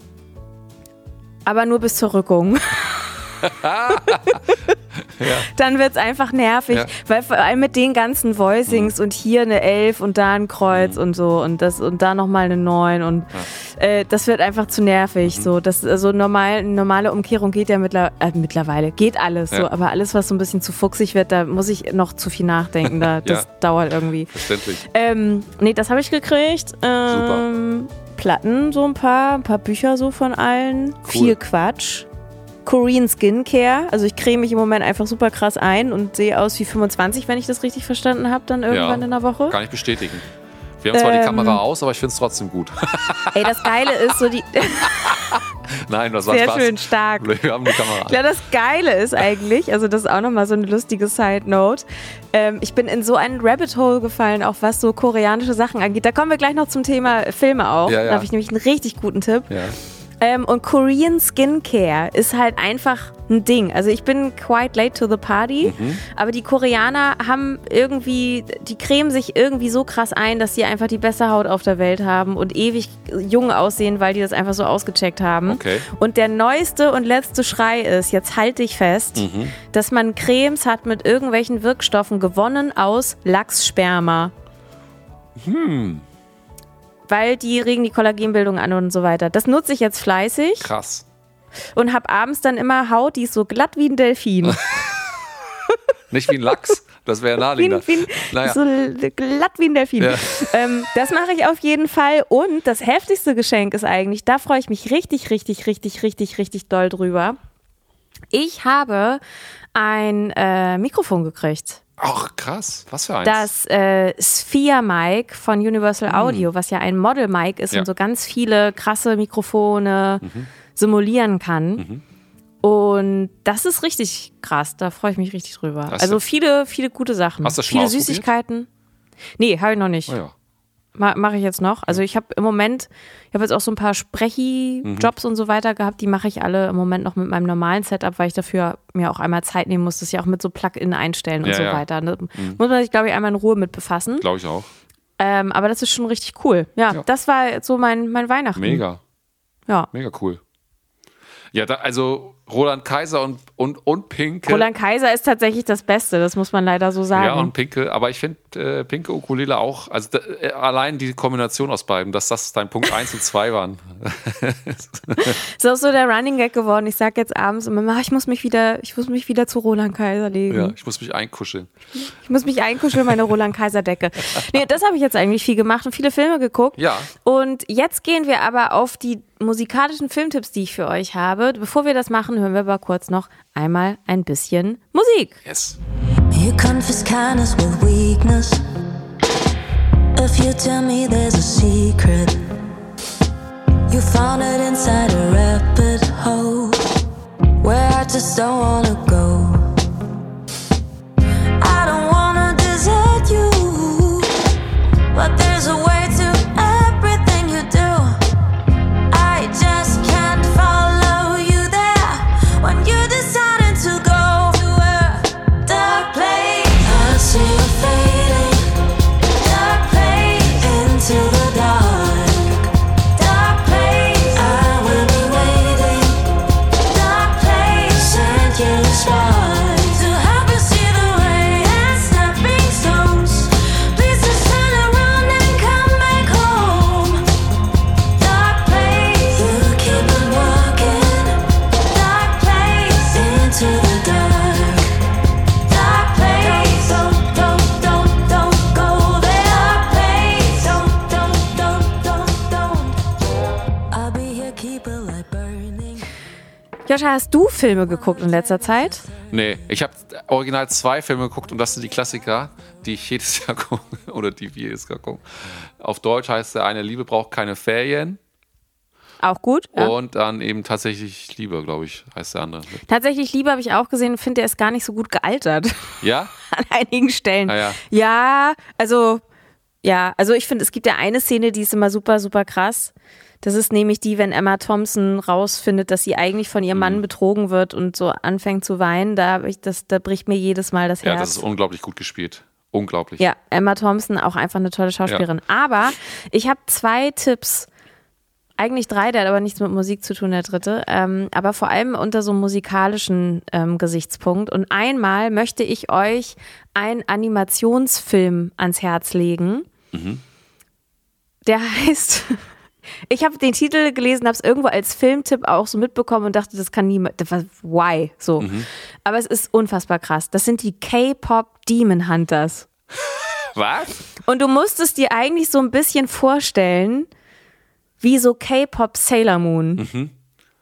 aber nur bis zur Rückung. Dann wird's einfach nervig, Ja. weil vor allem mit den ganzen Voicings Mhm. und hier eine Elf und da ein Kreuz Mhm. und so und das und da nochmal eine Neun und Ja. äh, das wird einfach zu nervig. Mhm. So, das also normal, normale Umkehrung geht ja mittler, äh, mittlerweile, geht alles so, Ja. aber alles, was so ein bisschen zu fuchsig wird, da muss ich noch zu viel nachdenken. Da, das Ja. dauert irgendwie. Verständlich. Ähm, nee, das habe ich gekriegt. Ähm, Platten, so ein paar, ein paar Bücher so von allen. Cool. Viel Quatsch. Korean Skincare. Also ich creme mich im Moment einfach super krass ein und sehe aus wie fünfundzwanzig, wenn ich das richtig verstanden habe, dann irgendwann Ja. in der Woche. Kann ich bestätigen. Wir haben zwar die Ähm. Kamera aus, aber ich finde es trotzdem gut. Ey, das Geile ist so die... Nein, das war Sehr Spaß. schön stark. Wir haben die Kamera an. Ja, das Geile ist eigentlich, also das ist auch nochmal so eine lustige Side-Note, ähm, ich bin in so einen Rabbit Hole gefallen, auch was so koreanische Sachen angeht. Da kommen wir gleich noch zum Thema Filme auch. Ja, ja. Da habe ich nämlich einen richtig guten Tipp. Ja. Ähm, und Korean Skincare ist halt einfach ein Ding. Also ich bin quite late to the party, Mhm. aber die Koreaner haben irgendwie, die cremen sich irgendwie so krass ein, dass sie einfach die beste Haut auf der Welt haben und ewig jung aussehen, weil die das einfach so ausgecheckt haben. Okay. Und der neueste und letzte Schrei ist, jetzt halte ich fest, Mhm. dass man Cremes hat mit irgendwelchen Wirkstoffen gewonnen aus Lachssperma. Hm, Weil die regen die Kollagenbildung an und so weiter. Das nutze ich jetzt fleißig krass. und habe abends dann immer Haut, die ist so glatt wie ein Delfin. Nicht wie ein Lachs, das wäre wie naheliegender. ein, wie ein, Naja. So glatt wie ein Delfin. Ja. Ähm, das mache ich auf jeden Fall. Und das heftigste Geschenk ist eigentlich, da freue ich mich richtig, richtig, richtig, richtig, richtig doll drüber. Ich habe ein äh, Mikrofon gekriegt. Ach, krass. Was für eins? Das äh, Sphere-Mic von Universal Audio, was ja ein Model-Mic ist Ja. und so ganz viele krasse Mikrofone simulieren kann. Und das ist richtig krass, da freue ich mich richtig drüber. Hast also du- viele, viele gute Sachen. Hast du das schon viele mal ausprobiert? Süßigkeiten. Nee, habe ich noch nicht. Oh ja. Ma mache ich jetzt noch. Also ich habe im Moment, ich habe jetzt auch so ein paar Sprechi-Jobs und so weiter gehabt, die mache ich alle im Moment noch mit meinem normalen Setup, weil ich dafür mir auch einmal Zeit nehmen muss, das ja auch mit so Plugin einstellen und Ja, so ja. weiter. Da muss man sich, glaube ich, einmal in Ruhe mit befassen. Glaube ich auch. Ähm, aber das ist schon richtig cool. Ja, Ja. das war jetzt so mein, mein Weihnachten. Mega, Ja. mega cool. Ja, da, also Roland Kaiser und, und, und Pinke. Roland Kaiser ist tatsächlich das Beste, das muss man leider so sagen. Ja, und Pinke, aber ich finde äh, Pinke Ukulele auch, also da, äh, allein die Kombination aus beiden, dass das dein Punkt eins und zwei waren. ist auch so der Running Gag geworden. Ich sage jetzt abends immer, "Ah, ich muss mich wieder, ich muss mich wieder zu Roland Kaiser legen. Ja, ich muss mich einkuscheln. Ich muss mich einkuscheln, meine Roland Kaiser Decke. Nee, das habe ich jetzt eigentlich viel gemacht und viele Filme geguckt. Ja. Und jetzt gehen wir aber auf die musikalischen Filmtipps, die ich für euch habe. Bevor wir das machen, hören wir aber kurz noch einmal ein bisschen Musik. Yes. You confuse kindness with weakness. If you tell me there's a secret, you found it inside a rabbit hole where I just don't wanna go. I don't wanna desert you, but there's a way to everything you do. I just can't follow you there when you're deciding to go. Sascha, hast du Filme geguckt in letzter Zeit? Nee, ich habe original zwei Filme geguckt und das sind die Klassiker, die ich jedes Jahr gucke oder die wir jedes Jahr gucken. Auf Deutsch heißt der eine Liebe braucht keine Ferien. Auch gut. Ja. Und dann eben tatsächlich Liebe, glaube ich, heißt der andere. Tatsächlich Liebe habe ich auch gesehen und finde, der ist gar nicht so gut gealtert. Ja? An einigen Stellen. Ah, ja. ja, also, ja, also ich finde, es gibt ja eine Szene, die ist immer super, super krass. Das ist nämlich die, wenn Emma Thompson rausfindet, dass sie eigentlich von ihrem Mann betrogen wird und so anfängt zu weinen. Da, ich, das, da bricht mir jedes Mal das Herz. Ja, das ist unglaublich gut gespielt. Unglaublich. Ja, Emma Thompson, auch einfach eine tolle Schauspielerin. Ja. Aber ich habe zwei Tipps. Eigentlich drei, der hat aber nichts mit Musik zu tun, der dritte. Ähm, aber vor allem unter so einem musikalischen ähm, Gesichtspunkt. Und einmal möchte ich euch einen Animationsfilm ans Herz legen. Mhm. Der heißt, ich habe den Titel gelesen, habe es irgendwo als Filmtipp auch so mitbekommen und dachte, das kann niemand, das war why, so. Mhm. Aber es ist unfassbar krass. Das sind die K-Pop Demon Hunters. Was? Und du musst es dir eigentlich so ein bisschen vorstellen, wie so K-Pop Sailor Moon. Mhm.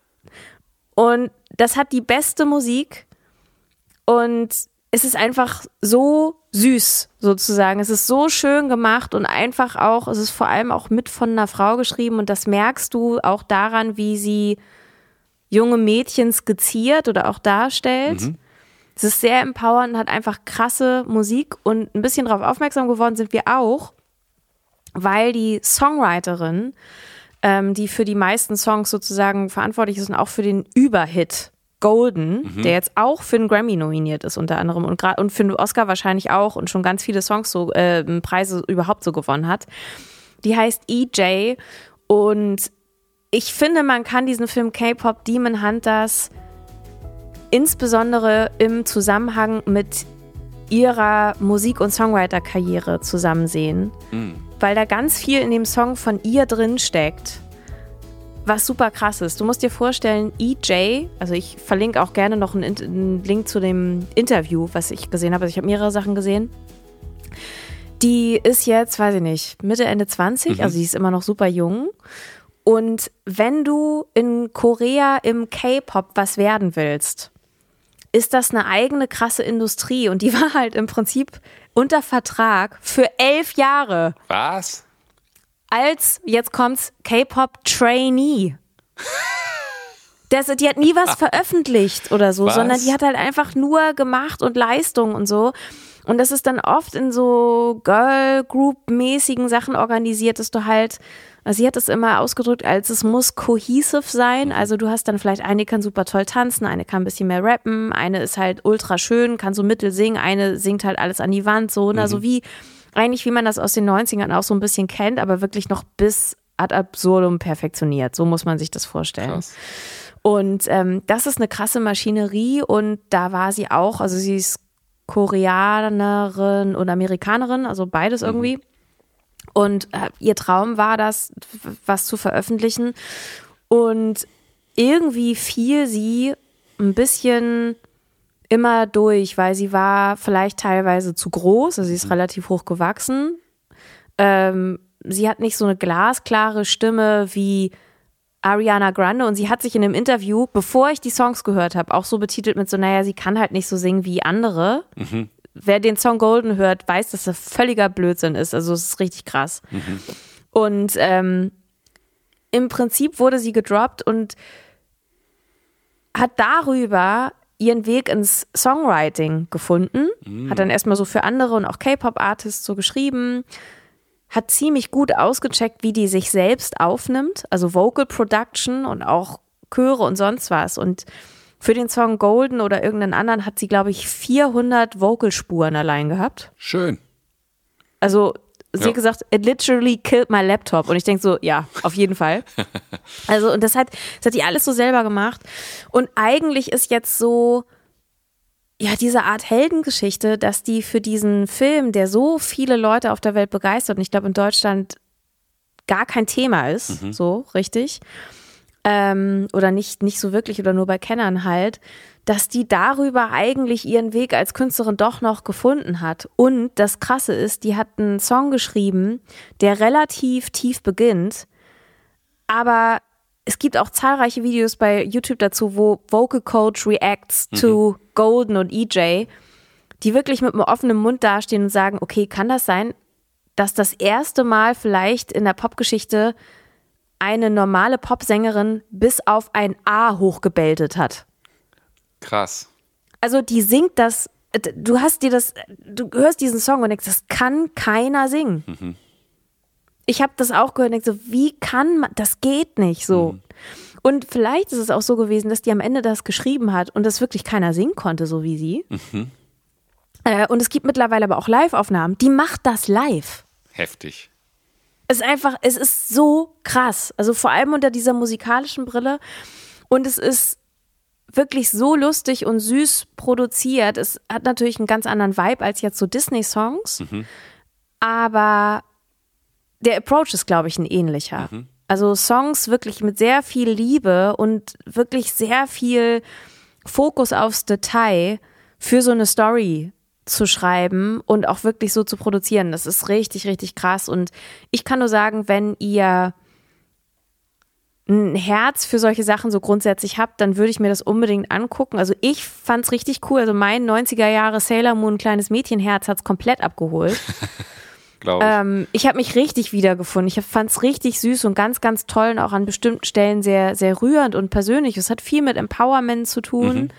Und das hat die beste Musik und es ist einfach so süß, sozusagen. Es ist so schön gemacht und einfach auch, es ist vor allem auch mit von einer Frau geschrieben und das merkst du auch daran, wie sie junge Mädchen skizziert oder auch darstellt. Mhm. Es ist sehr empowernd und hat einfach krasse Musik und ein bisschen darauf aufmerksam geworden sind wir auch, weil die Songwriterin, ähm, die für die meisten Songs sozusagen verantwortlich ist und auch für den Überhit Golden, mhm. der jetzt auch für einen Grammy nominiert ist unter anderem und, gra- und für einen Oscar wahrscheinlich auch und schon ganz viele Songs so äh, Preise überhaupt so gewonnen hat. Die heißt E J und ich finde, man kann diesen Film K-Pop Demon Hunters insbesondere im Zusammenhang mit ihrer Musik- und Songwriter-Karriere zusammen sehen, mhm. weil da ganz viel in dem Song von ihr drin steckt, was super krass ist. Du musst dir vorstellen, E J, also ich verlinke auch gerne noch einen, einen Link zu dem Interview, was ich gesehen habe, also ich habe mehrere Sachen gesehen, die ist jetzt, weiß ich nicht, Mitte, Ende zwanzig, mhm. also die ist immer noch super jung. Und wenn du in Korea im K-Pop was werden willst, ist das eine eigene krasse Industrie und die war halt im Prinzip unter Vertrag für elf Jahre. Was? Als, jetzt kommt's, K-Pop-Trainee. Das, die hat nie was veröffentlicht oder so, was? sondern die hat halt einfach nur gemacht und Leistung und so. Und das ist dann oft in so Girl-Group-mäßigen Sachen organisiert, dass du halt, also sie hat es immer ausgedrückt, als es muss cohesive sein. Also du hast dann vielleicht, eine kann super toll tanzen, eine kann ein bisschen mehr rappen, eine ist halt ultra schön, kann so mittel singen, eine singt halt alles an die Wand, so, ne? Mhm. So wie, eigentlich wie man das aus den neunzigern auch so ein bisschen kennt, aber wirklich noch bis ad absurdum perfektioniert. So muss man sich das vorstellen. Krass. Und ähm, das ist eine krasse Maschinerie und da war sie auch, also sie ist Koreanerin und Amerikanerin, also beides irgendwie. Mhm. Und äh, ihr Traum war das, was zu veröffentlichen. Und irgendwie fiel sie ein bisschen immer durch, weil sie war vielleicht teilweise zu groß, also sie ist mhm. relativ hoch gewachsen. Ähm, sie hat nicht so eine glasklare Stimme wie Ariana Grande und sie hat sich in einem Interview, bevor ich die Songs gehört habe, auch so betitelt mit so, naja, sie kann halt nicht so singen wie andere. Mhm. Wer den Song Golden hört, weiß, dass das völliger Blödsinn ist. Also es ist richtig krass. Mhm. Und ähm, im Prinzip wurde sie gedroppt und hat darüber ihren Weg ins Songwriting gefunden. Mhm. Hat dann erstmal so für andere und auch K-Pop-Artists so geschrieben. Hat ziemlich gut ausgecheckt, wie die sich selbst aufnimmt. Also Vocal Production und auch Chöre und sonst was. Und für den Song Golden oder irgendeinen anderen hat sie, glaube ich, vierhundert Vocalspuren allein gehabt. Schön. Also sie ja. hat gesagt, it literally killed my laptop. Und ich denke so, ja, auf jeden Fall. Also und das hat, das hat die alles so selber gemacht. Und eigentlich ist jetzt so, ja, diese Art Heldengeschichte, dass die für diesen Film, der so viele Leute auf der Welt begeistert und ich glaube in Deutschland gar kein Thema ist, mhm. so richtig, ähm, oder nicht, nicht so wirklich oder nur bei Kennern halt, dass die darüber eigentlich ihren Weg als Künstlerin doch noch gefunden hat. Und das Krasse ist, die hat einen Song geschrieben, der relativ tief beginnt, aber es gibt auch zahlreiche Videos bei YouTube dazu, wo Vocal Coach reacts mhm. to Golden und E J, die wirklich mit einem offenen Mund dastehen und sagen, okay, kann das sein, dass das erste Mal vielleicht in der Popgeschichte eine normale Popsängerin bis auf ein A hochgebeltet hat? Krass. Also die singt das, du hast dir das, du hörst diesen Song und denkst, das kann keiner singen. Mhm. Ich habe das auch gehört und denke so, wie kann man, das geht nicht so. Mhm. Und vielleicht ist es auch so gewesen, dass die am Ende das geschrieben hat und das wirklich keiner singen konnte, so wie sie. Mhm. Äh, und es gibt mittlerweile aber auch Live-Aufnahmen, die macht das live. Heftig. Es ist einfach, es ist so krass. Also vor allem unter dieser musikalischen Brille. Und es ist wirklich so lustig und süß produziert. Es hat natürlich einen ganz anderen Vibe als jetzt so Disney-Songs. Mhm. Aber der Approach ist, glaube ich, ein ähnlicher. Mhm. Also Songs wirklich mit sehr viel Liebe und wirklich sehr viel Fokus aufs Detail für so eine Story zu schreiben und auch wirklich so zu produzieren. Das ist richtig, richtig krass. Und ich kann nur sagen, wenn ihr ein Herz für solche Sachen so grundsätzlich habt, dann würde ich mir das unbedingt angucken. Also ich fand's richtig cool. Also mein neunziger Jahre Sailor Moon kleines Mädchenherz hat's komplett abgeholt. Glaube ich. Ähm, ich habe mich richtig wiedergefunden. Ich fand's richtig süß und ganz, ganz toll und auch an bestimmten Stellen sehr, sehr rührend und persönlich. Es hat viel mit Empowerment zu tun. Mhm.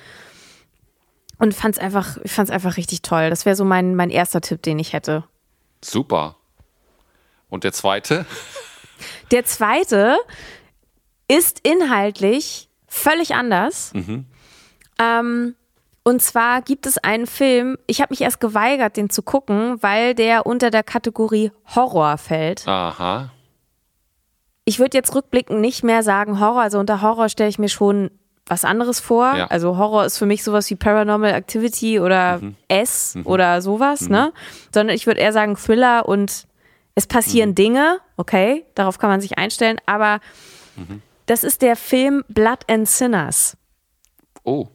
Und fand's einfach, ich fand's einfach richtig toll. Das wäre so mein, mein erster Tipp, den ich hätte. Super. Und der zweite? Der zweite ist inhaltlich völlig anders. Mhm. Ähm, und zwar gibt es einen Film, ich habe mich erst geweigert, den zu gucken, weil der unter der Kategorie Horror fällt. Aha. Ich würde jetzt rückblickend nicht mehr sagen Horror, also unter Horror stelle ich mir schon was anderes vor. Ja. Also Horror ist für mich sowas wie Paranormal Activity oder mhm. S mhm. oder sowas, mhm. ne? Sondern ich würde eher sagen Thriller und es passieren mhm. Dinge, okay, darauf kann man sich einstellen, aber mhm. das ist der Film Blood and Sinners. Oh.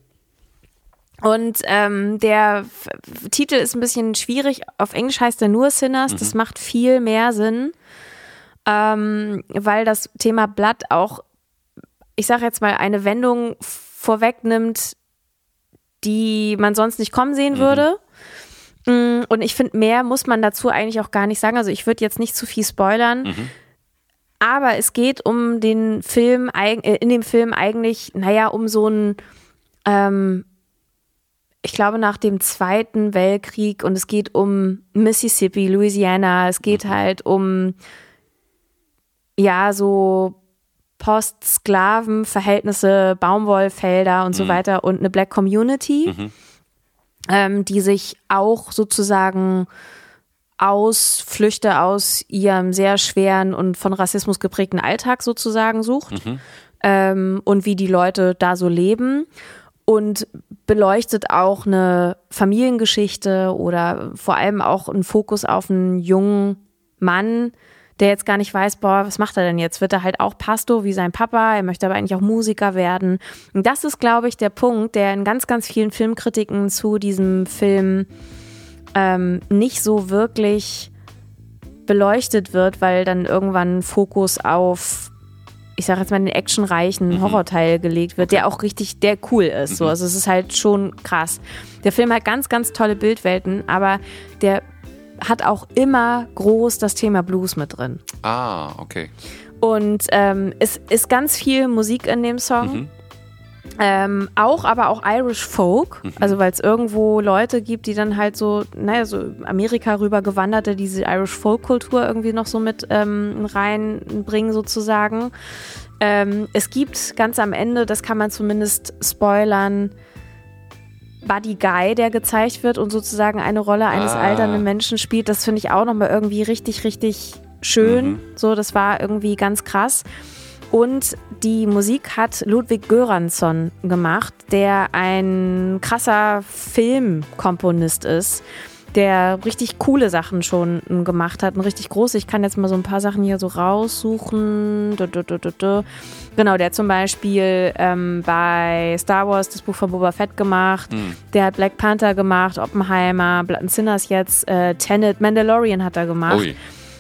Und ähm, der F- Titel ist ein bisschen schwierig. Auf Englisch heißt er nur Sinners. Mhm. Das macht viel mehr Sinn, ähm, weil das Thema Blood auch, ich sage jetzt mal, eine Wendung vorwegnimmt, die man sonst nicht kommen sehen mhm. würde. Und ich finde, mehr muss man dazu eigentlich auch gar nicht sagen. Also ich würde jetzt nicht zu viel spoilern. Mhm. Aber es geht um den Film, in dem Film eigentlich, naja, um so ein, ähm, ich glaube nach dem Zweiten Weltkrieg und es geht um Mississippi, Louisiana, es geht mhm. halt um, ja, so Post-Sklaven-Verhältnisse, Baumwollfelder und mhm. so weiter und eine Black Community, mhm. ähm, die sich auch sozusagen Ausflüchte aus ihrem sehr schweren und von Rassismus geprägten Alltag sozusagen sucht mhm. ähm, und wie die Leute da so leben und beleuchtet auch eine Familiengeschichte oder vor allem auch einen Fokus auf einen jungen Mann, der jetzt gar nicht weiß, boah, was macht er denn jetzt? Wird er halt auch Pastor wie sein Papa? Er möchte aber eigentlich auch Musiker werden. Und das ist, glaube ich, der Punkt, der in ganz, ganz vielen Filmkritiken zu diesem Film Ähm, nicht so wirklich beleuchtet wird, weil dann irgendwann Fokus auf, ich sag jetzt mal, den actionreichen mhm. Horrorteil gelegt wird, okay. der auch richtig, der cool ist. Mhm. So. Also es ist halt schon krass. Der Film hat ganz, ganz tolle Bildwelten, aber der hat auch immer groß das Thema Blues mit drin. Ah, okay. Und ähm, es ist ganz viel Musik in dem Song. Mhm. Ähm, auch, aber auch Irish Folk, mhm. also weil es irgendwo Leute gibt, die dann halt so, naja, so Amerika rüber gewanderte, diese Irish Folk-Kultur irgendwie noch so mit ähm, reinbringen sozusagen. Ähm, es gibt ganz am Ende, das kann man zumindest spoilern, Buddy Guy, der gezeigt wird und sozusagen eine Rolle eines ah. alternden Menschen spielt. Das finde ich auch nochmal irgendwie richtig, richtig schön. Mhm. So, das war irgendwie ganz krass. Und die Musik hat Ludwig Göransson gemacht, der ein krasser Filmkomponist ist, der richtig coole Sachen schon gemacht hat, ein richtig große. Ich kann jetzt mal so ein paar Sachen hier so raussuchen. Du, du, du, du, du. Genau, der hat zum Beispiel ähm, bei Star Wars das Buch von Boba Fett gemacht. Mhm. Der hat Black Panther gemacht, Oppenheimer, Blood and Sinners jetzt, äh, Tenet, Mandalorian hat er gemacht. Ui.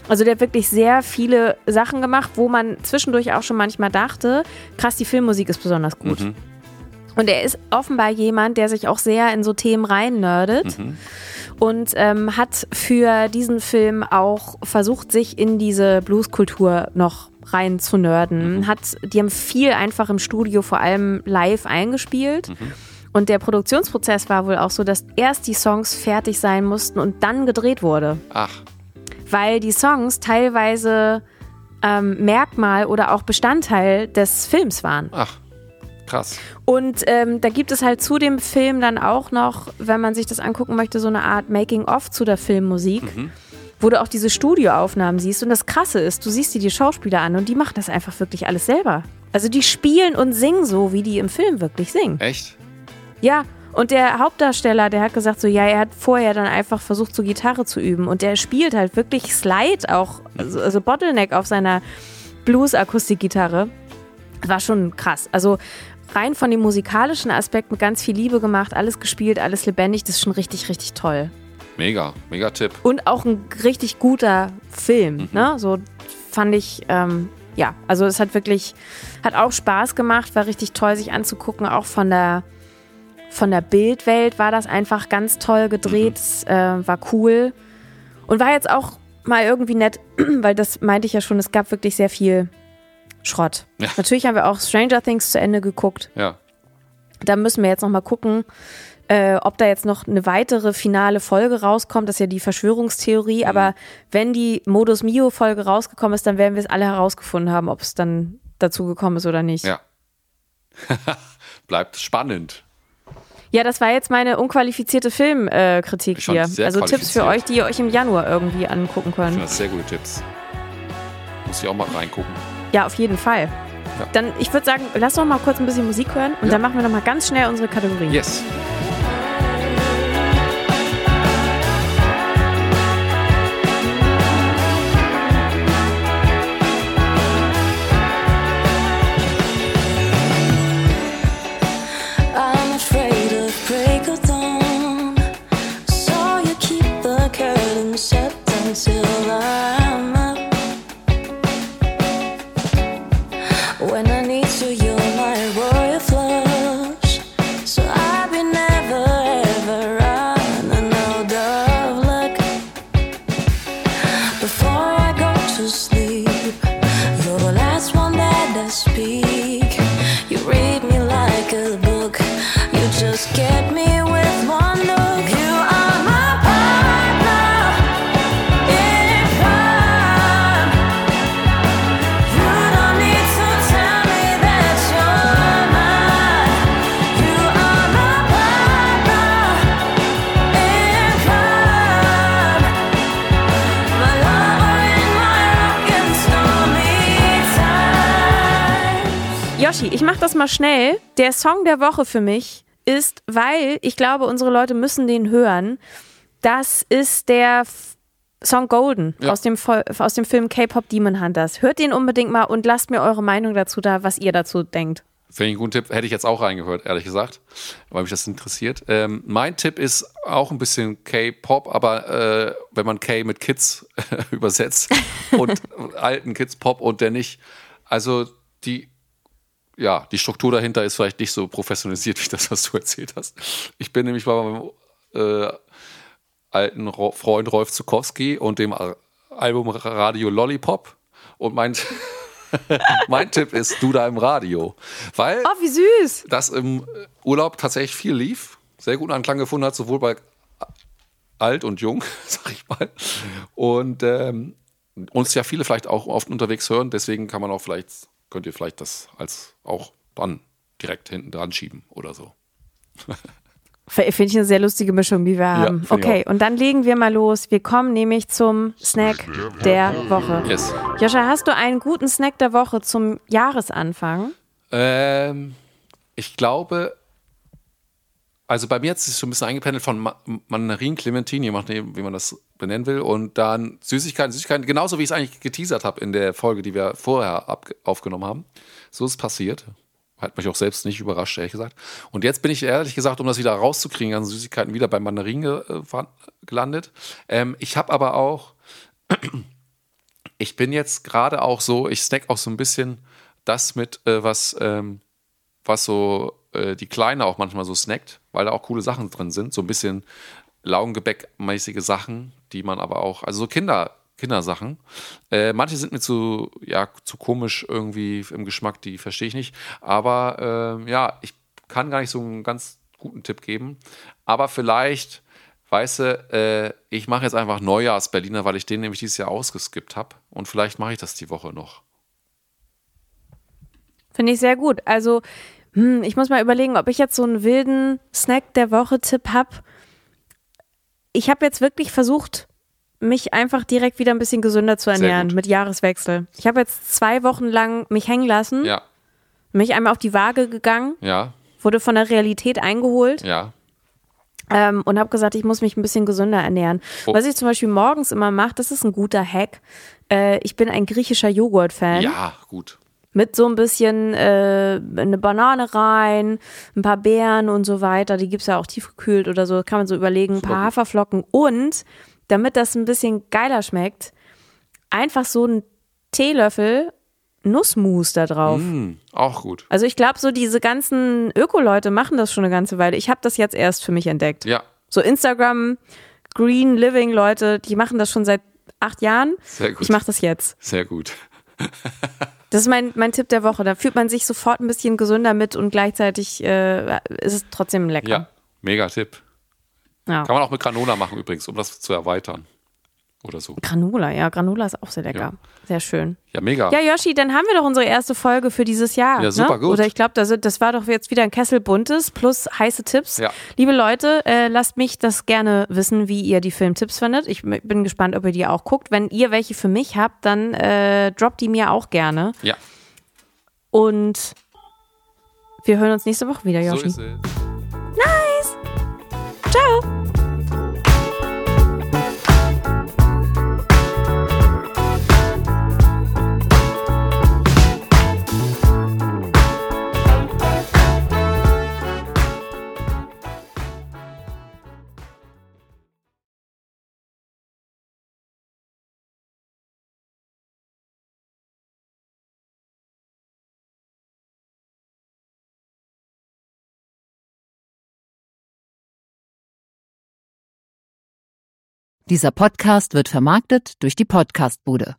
Also der hat wirklich sehr viele Sachen gemacht, wo man zwischendurch auch schon manchmal dachte, krass, die Filmmusik ist besonders gut. Mhm. Und er ist offenbar jemand, der sich auch sehr in so Themen reinnördet Mhm. und ähm, hat für diesen Film auch versucht, sich in diese Blueskultur noch rein zu nörden. Mhm. Hat, die haben viel einfach im Studio, vor allem live eingespielt. Mhm. Und der Produktionsprozess war wohl auch so, dass erst die Songs fertig sein mussten und dann gedreht wurde. Ach, Weil die Songs teilweise ähm, Merkmal oder auch Bestandteil des Films waren. ach, krass. Und ähm, da gibt es halt zu dem Film dann auch noch, wenn man sich das angucken möchte, so eine Art Making-of zu der Filmmusik, Mhm. wo du auch diese Studioaufnahmen siehst. Und das Krasse ist, du siehst dir die Schauspieler an und die machen das einfach wirklich alles selber. Also die spielen und singen so, wie die im Film wirklich singen. Echt? Ja, und der Hauptdarsteller, der hat gesagt so, ja, er hat vorher dann einfach versucht, so Gitarre zu üben. Und der spielt halt wirklich Slide auch, also, also Bottleneck auf seiner Blues-Akustikgitarre. War schon krass. Also rein von dem musikalischen Aspekt mit ganz viel Liebe gemacht, alles gespielt, alles lebendig, das ist schon richtig, richtig toll. Mega, mega Tipp. Und auch ein richtig guter Film, Mhm. ne? So fand ich, ähm, ja, also es hat wirklich, hat auch Spaß gemacht, war richtig toll sich anzugucken, auch von der von der Bildwelt war das einfach ganz toll gedreht, es, äh, war cool und war jetzt auch mal irgendwie nett, weil das meinte ich ja schon, es gab wirklich sehr viel Schrott. Ja. Natürlich haben wir auch Stranger Things zu Ende geguckt. Ja. Da müssen wir jetzt noch mal gucken, äh, ob da jetzt noch eine weitere finale Folge rauskommt. Das ist ja die Verschwörungstheorie. Mhm. Aber wenn die Modus Mio-Folge rausgekommen ist, dann werden wir es alle herausgefunden haben, ob es dann dazu gekommen ist oder nicht. Ja. Bleibt spannend. Ja, das war jetzt meine unqualifizierte Filmkritik Ich fand hier. es sehr Also Tipps für qualifiziert. euch, die ihr euch im Januar irgendwie angucken Ich könnt. finde das sehr gute Tipps. Muss ich auch mal reingucken. Ja, auf jeden Fall. Ja. Dann, ich würde sagen, lass doch mal kurz ein bisschen Musik hören und Ja. dann machen wir noch mal ganz schnell unsere Kategorien. Yes. I'm afraid of break of dawn, so you keep the curtain shut until I'm up. When I need you, you're my royal flush, so I'll be never ever running out of luck. Before I go to sleep, you're the last one that I speak. You read me like a book. You just get me with one look. You are my partner in crime. You don't need to tell me that you're mine. You are my partner in crime. My lover in my rock and stormy times. Yoshi, ich mach das mal schnell. Der Song der Woche für mich ist, weil ich glaube, unsere Leute müssen den hören. Das ist der F- Song Golden Ja. aus, dem Fol- aus dem Film K-Pop Demon Hunters. Hört den unbedingt mal und lasst mir eure Meinung dazu da, was ihr dazu denkt. Finde ich einen guten Tipp. Hätte ich jetzt auch reingehört, ehrlich gesagt, weil mich das interessiert. Ähm, mein Tipp ist auch ein bisschen K-Pop, aber äh, wenn man K mit Kids übersetzt und alten Kids Pop und der nicht. Also die, ja, die Struktur dahinter ist vielleicht nicht so professionalisiert wie das, was du erzählt hast. Ich bin nämlich bei meinem äh, alten Ro- Freund Rolf Zukowski und dem Al- Album Radio Lollipop und mein mein Tipp ist, du da im Radio. Weil Oh, wie süß! das im Urlaub tatsächlich viel lief, sehr guten Anklang gefunden hat, sowohl bei alt und jung, sag ich mal. Und ähm, uns ja viele vielleicht auch oft unterwegs hören, deswegen kann man auch vielleicht, könnt ihr vielleicht das als auch dann direkt hinten dran schieben oder so. Finde ich eine sehr lustige Mischung, die wir haben. finde ich Okay, und dann legen wir mal los. Wir kommen nämlich zum Snack der Woche. Yes. Joscha, hast du einen guten Snack der Woche zum Jahresanfang? Ähm, ich glaube, also bei mir hat es sich so ein bisschen eingependelt von Ma- Mandarin, Clementine, je nachdem, wie man das benennen will, und dann Süßigkeiten, Süßigkeiten, genauso wie ich es eigentlich geteasert habe in der Folge, die wir vorher ab- aufgenommen haben. So ist es passiert. Hat mich auch selbst nicht überrascht, ehrlich gesagt. Und jetzt bin ich ehrlich gesagt, um das wieder rauszukriegen, ganzen Süßigkeiten wieder bei Mandarin ge- äh, gelandet. Ähm, ich habe aber auch ich bin jetzt gerade auch so, ich snack auch so ein bisschen das mit, äh, was, ähm, was so äh, die Kleine auch manchmal so snackt, weil da auch coole Sachen drin sind. So ein bisschen Laugengebäck-mäßige Sachen, die man aber auch, also so Kinder, Kindersachen. Äh, manche sind mir zu, ja, zu komisch irgendwie im Geschmack, die verstehe ich nicht. Aber äh, ja, ich kann gar nicht so einen ganz guten Tipp geben. Aber vielleicht, weißt du, äh, ich mache jetzt einfach Neujahrs-Berliner, weil ich den nämlich dieses Jahr ausgeskippt habe. Und vielleicht mache ich das die Woche noch. Finde ich sehr gut. Also, hm, ich muss mal überlegen, ob ich jetzt so einen wilden Snack der Woche-Tipp habe. Ich habe jetzt wirklich versucht, mich einfach direkt wieder ein bisschen gesünder zu ernähren mit Jahreswechsel. Ich habe jetzt zwei Wochen lang mich hängen lassen, Ja, mich einmal auf die Waage gegangen, ja, wurde von der Realität eingeholt ja. ähm, und habe gesagt, ich muss mich ein bisschen gesünder ernähren. Oh. Was ich zum Beispiel morgens immer mache, das ist ein guter Hack. Äh, ich bin ein griechischer Joghurt-Fan. Ja, gut. Mit so ein bisschen äh, eine Banane rein, ein paar Beeren und so weiter. Die gibt's ja auch tiefgekühlt oder so. Kann man so überlegen. Ein paar Super gut. Haferflocken. Und, damit das ein bisschen geiler schmeckt, einfach so einen Teelöffel Nussmus da drauf. Mm, auch gut. Also ich glaube, so diese ganzen Öko-Leute machen das schon eine ganze Weile. Ich habe das jetzt erst für mich entdeckt. Ja, So Instagram, Green Living Leute, die machen das schon seit acht Jahren. sehr gut. Ich mache das jetzt. Sehr gut. Das ist mein, mein Tipp der Woche. Da fühlt man sich sofort ein bisschen gesünder mit und gleichzeitig äh, ist es trotzdem lecker. Ja, mega Tipp. Ja. Kann man auch mit Granola machen übrigens, um das zu erweitern. Oder so. Granola, ja, Granola ist auch sehr lecker. Ja. Sehr schön. Ja, mega. Ja, Yoshi, dann haben wir doch unsere erste Folge für dieses Jahr. Ja, super ne? gut. Oder ich glaube, das, das war doch jetzt wieder ein Kessel Buntes plus heiße Tipps. Ja. Liebe Leute, äh, lasst mich das gerne wissen, wie ihr die Filmtipps findet. Ich bin gespannt, ob ihr die auch guckt. Wenn ihr welche für mich habt, dann äh, droppt die mir auch gerne. Ja, Und wir hören uns nächste Woche wieder, Yoshi. so ist es. Nice! Ciao! Dieser Podcast wird vermarktet durch die Podcastbude.